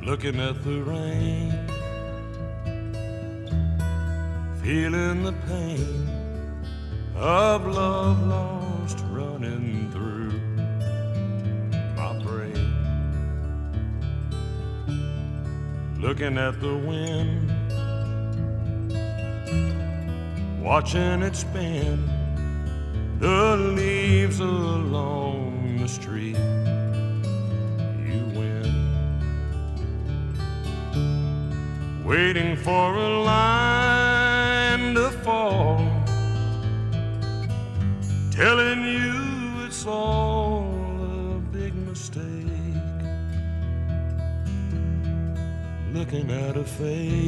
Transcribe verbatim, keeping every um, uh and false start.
looking at the rain, feeling the pain of love lost running through my brain, looking at the wind, watching it spin the leaves along the street. You win, waiting for a line to fall, telling you it's all a big mistake, looking at a face